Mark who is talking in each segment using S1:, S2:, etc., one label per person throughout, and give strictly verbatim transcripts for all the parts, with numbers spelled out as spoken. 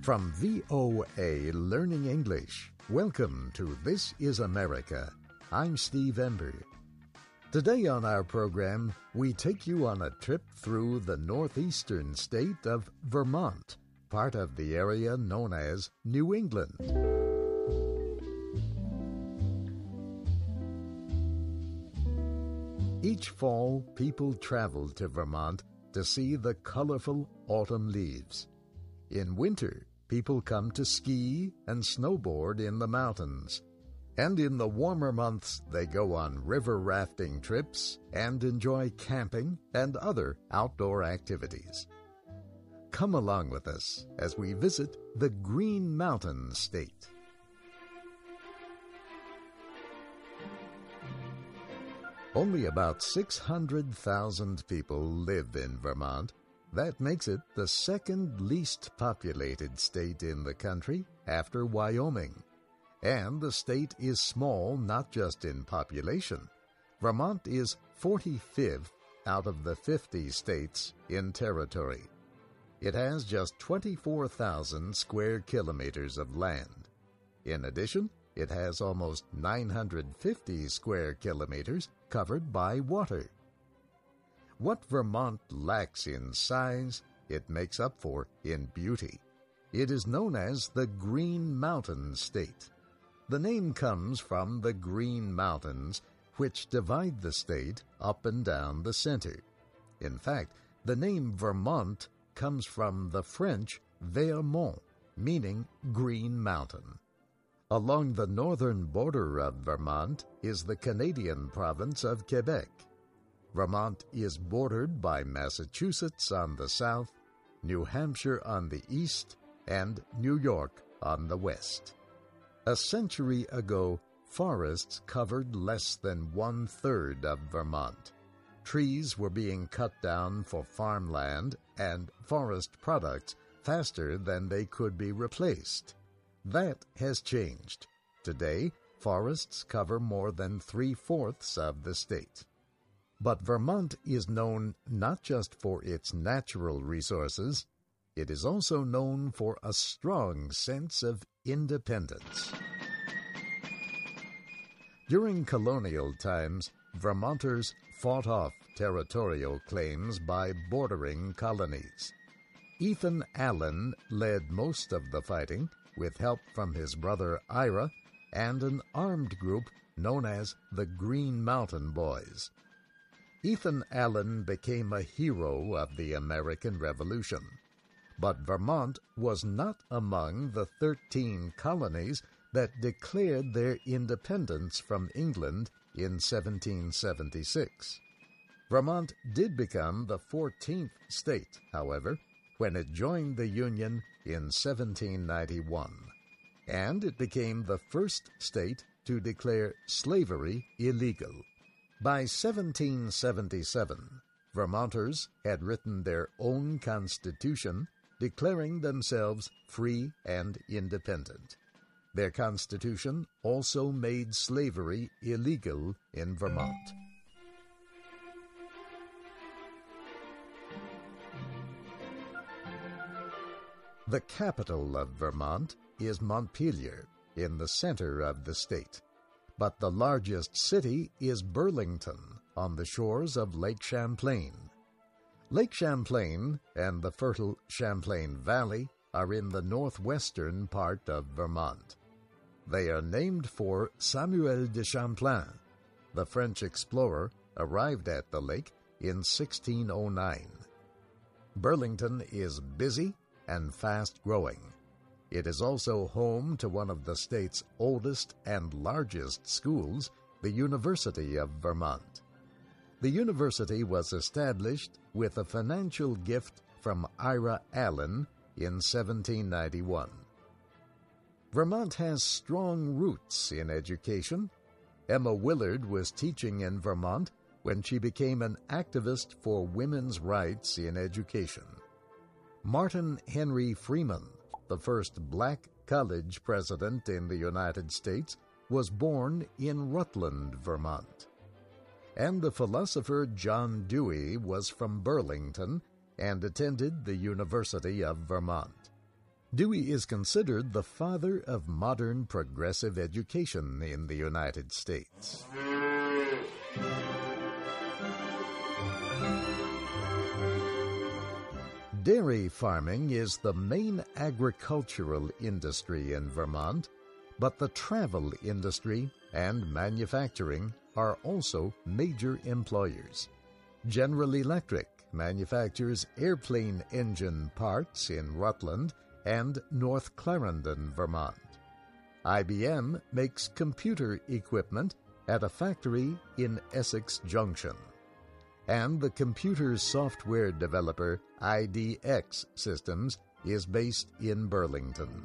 S1: From V O A Learning English, welcome to This is America. I'm Steve Ember. Today on our program, we take you on a trip through the northeastern state of Vermont, part of the area known as New England. Each fall, people travel to Vermont to see the colorful autumn leaves. In winter, people come to ski and snowboard in the mountains. And in the warmer months, they go on river rafting trips and enjoy camping and other outdoor activities. Come along with us as we visit the Green Mountain State. Only about six hundred thousand people live in Vermont. That makes it the second least populated state in the country after Wyoming. And the state is small not just in population. Vermont is forty-fifth out of the fifty states in territory. It has just twenty-four thousand square kilometers of land. In addition, it has almost nine hundred fifty square kilometers covered by water. What Vermont lacks in size, it makes up for in beauty. It is known as the Green Mountain State. The name comes from the Green Mountains, which divide the state up and down the center. In fact, the name Vermont comes from the French Vermont, meaning Green Mountain. Along the northern border of Vermont is the Canadian province of Quebec. Vermont is bordered by Massachusetts on the south, New Hampshire on the east, and New York on the west. A century ago, forests covered less than one-third of Vermont. Trees were being cut down for farmland and forest products faster than they could be replaced. That has changed. Today, forests cover more than three-fourths of the state. But Vermont is known not just for its natural resources, it is also known for a strong sense of independence. During colonial times, Vermonters fought off territorial claims by bordering colonies. Ethan Allen led most of the fighting, with help from his brother Ira and an armed group known as the Green Mountain Boys. Ethan Allen became a hero of the American Revolution. But Vermont was not among the thirteen colonies that declared their independence from England in seventeen seventy-six. Vermont did become the fourteenth state, however, when it joined the Union in seventeen ninety-one, and it became the first state to declare slavery illegal. By seventeen seventy-seven, Vermonters had written their own constitution, declaring themselves free and independent. Their constitution also made slavery illegal in Vermont. The capital of Vermont is Montpelier, in the center of the state. But the largest city is Burlington, on the shores of Lake Champlain. Lake Champlain and the fertile Champlain Valley are in the northwestern part of Vermont. They are named for Samuel de Champlain. The French explorer arrived at the lake in sixteen oh nine. Burlington is busy and fast-growing. It is also home to one of the state's oldest and largest schools, the University of Vermont. The university was established with a financial gift from Ira Allen in seventeen ninety-one. Vermont has strong roots in education. Emma Willard was teaching in Vermont when she became an activist for women's rights in education. Martin Henry Freeman, the first black college president in the United States, was born in Rutland, Vermont. And the philosopher John Dewey was from Burlington and attended the University of Vermont. Dewey is considered the father of modern progressive education in the United States. Dairy farming is the main agricultural industry in Vermont, but the travel industry and manufacturing are also major employers. General Electric manufactures airplane engine parts in Rutland and North Clarendon, Vermont. I B M makes computer equipment at a factory in Essex Junction. And the computer software developer I D X Systems is based in Burlington.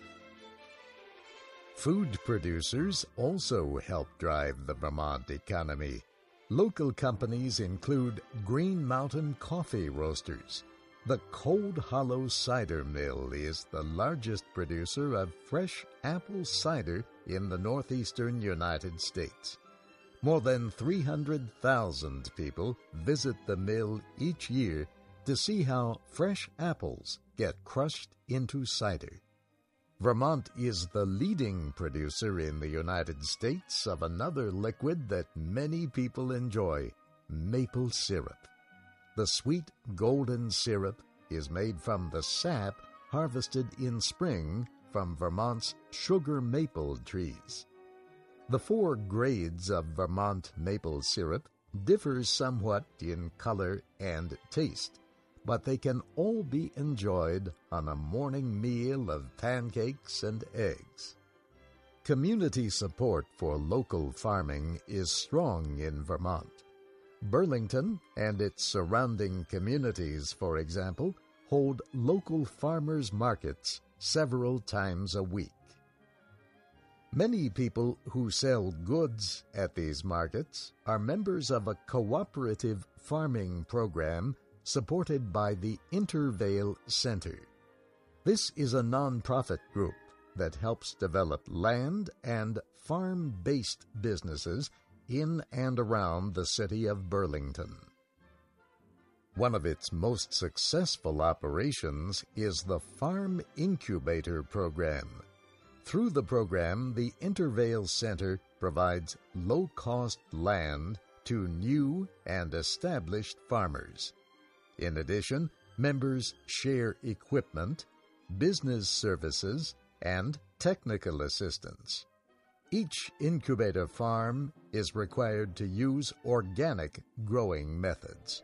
S1: Food producers also help drive the Vermont economy. Local companies include Green Mountain Coffee Roasters. The Cold Hollow Cider Mill is the largest producer of fresh apple cider in the northeastern United States. More than three hundred thousand people visit the mill each year to see how fresh apples get crushed into cider. Vermont is the leading producer in the United States of another liquid that many people enjoy, maple syrup. The sweet golden syrup is made from the sap harvested in spring from Vermont's sugar maple trees. The four grades of Vermont maple syrup differ somewhat in color and taste, but they can all be enjoyed on a morning meal of pancakes and eggs. Community support for local farming is strong in Vermont. Burlington and its surrounding communities, for example, hold local farmers' markets several times a week. Many people who sell goods at these markets are members of a cooperative farming program supported by the Intervale Center. This is a nonprofit group that helps develop land and farm-based businesses in and around the city of Burlington. One of its most successful operations is the Farm Incubator Program. Through the program, the Intervale Center provides low-cost land to new and established farmers. In addition, members share equipment, business services, and technical assistance. Each incubator farm is required to use organic growing methods.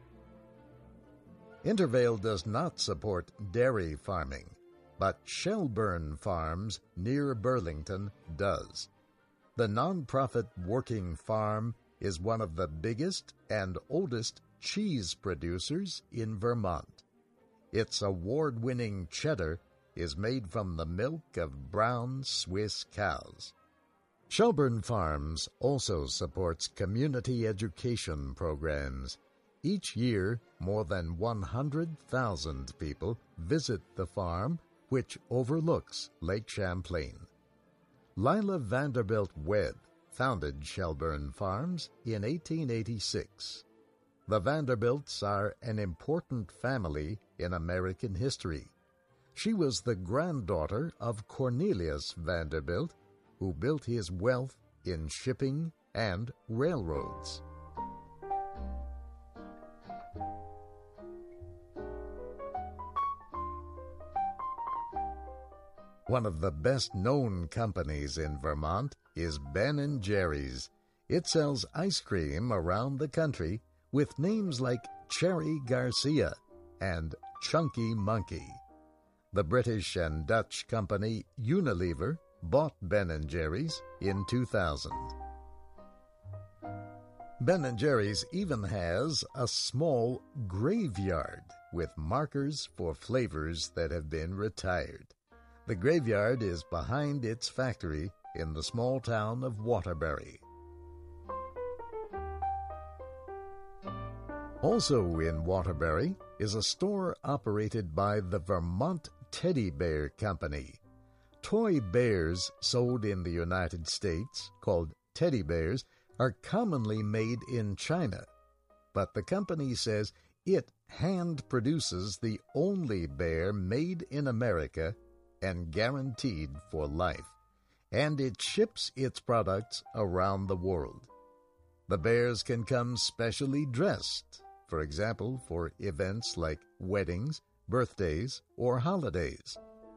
S1: Intervale does not support dairy farming, but Shelburne Farms near Burlington does. The nonprofit working farm is one of the biggest and oldest cheese producers in Vermont. Its award-winning cheddar is made from the milk of brown Swiss cows. Shelburne Farms also supports community education programs. Each year, more than one hundred thousand people visit the farm, which overlooks Lake Champlain. Lila Vanderbilt Webb founded Shelburne Farms in eighteen eighty-six. The Vanderbilts are an important family in American history. She was the granddaughter of Cornelius Vanderbilt, who built his wealth in shipping and railroads. One of the best-known companies in Vermont is Ben and Jerry's. It sells ice cream around the country with names like Cherry Garcia and Chunky Monkey. The British and Dutch company Unilever bought Ben and Jerry's in two thousand. Ben and Jerry's even has a small graveyard with markers for flavors that have been retired. The graveyard is behind its factory in the small town of Waterbury. Also in Waterbury is a store operated by the Vermont Teddy Bear Company. Toy bears sold in the United States, called teddy bears, are commonly made in China, but the company says it hand produces the only bear made in America and guaranteed for life, and it ships its products around the world. The bears can come specially dressed, for example, for events like weddings, birthdays, or holidays.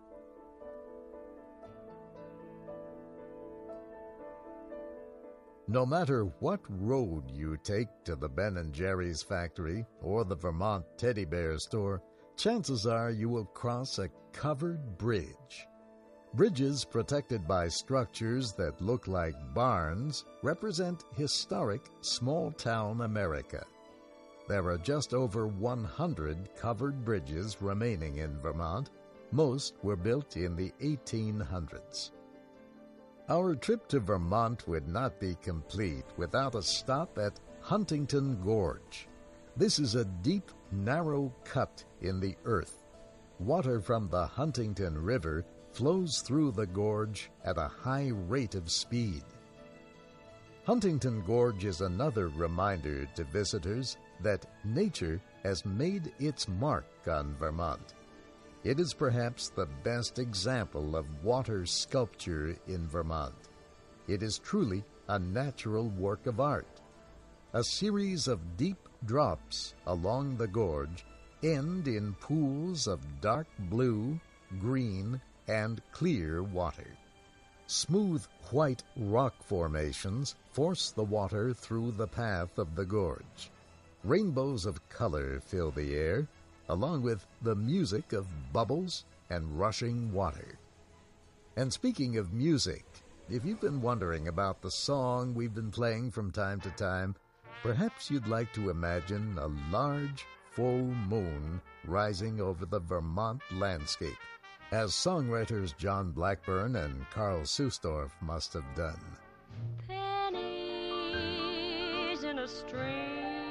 S1: No matter what road you take to the Ben and Jerry's factory or the Vermont Teddy Bear store, chances are you will cross a covered bridge. Bridges protected by structures that look like barns represent historic small-town America. There are just over one hundred covered bridges remaining in Vermont. Most were built in the eighteen hundreds. Our trip to Vermont would not be complete without a stop at Huntington Gorge. This is a deep, narrow cut in the earth. Water from the Huntington River flows through the gorge at a high rate of speed. Huntington Gorge is another reminder to visitors that nature has made its mark on Vermont. It is perhaps the best example of water sculpture in Vermont. It is truly a natural work of art. A series of deep drops along the gorge end in pools of dark blue, green, and clear water. Smooth white rock formations force the water through the path of the gorge. Rainbows of color fill the air, along with the music of bubbles and rushing water. And speaking of music, if you've been wondering about the song we've been playing from time to time, perhaps you'd like to imagine a large, full moon rising over the Vermont landscape, as songwriters John Blackburn and Carl Susdorf must have done.
S2: Pennies in a stream,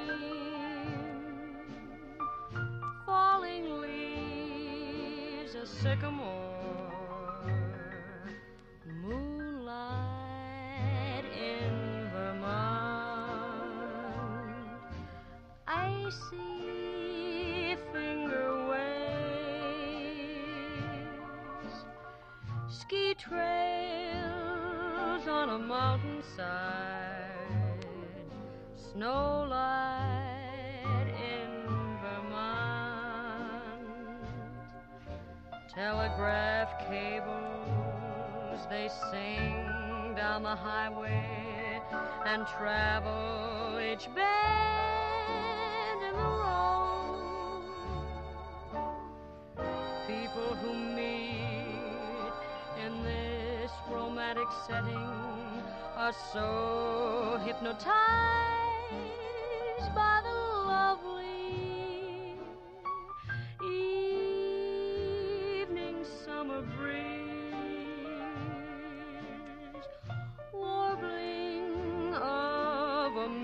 S2: falling leaves, a sycamore, moonlight in Vermont, icy finger waves, ski trails on a mountainside, snowlight in Vermont, telegraph cables, they sing down the highway and travel each bend in the road. People who meet in this romantic setting are so hypnotized by the lovely evening summer breeze, warbling of a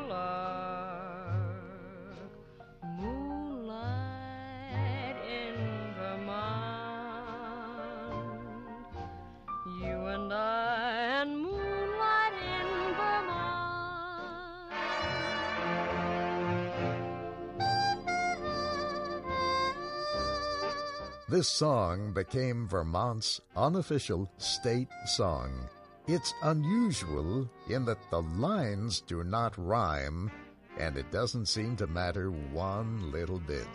S2: meadowlark, moonlight in Vermont, you and I and moonlight in Vermont.
S1: This song became Vermont's unofficial state song. It's unusual in that the lines do not rhyme, and it doesn't seem to matter one little bit.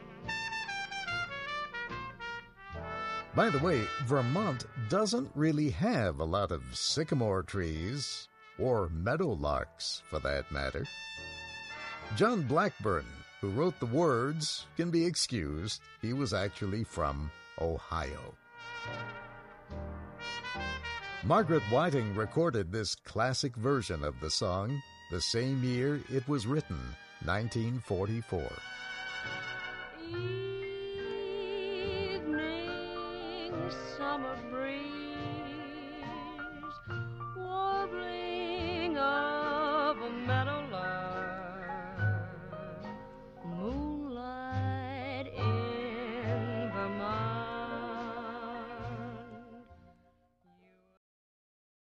S1: By the way, Vermont doesn't really have a lot of sycamore trees, or meadowlarks for that matter. John Blackburn, who wrote the words, can be excused. He was actually from Ohio. Margaret Whiting recorded this classic version of the song the same year it was written, nineteen forty-four.
S2: Evening summer breeze,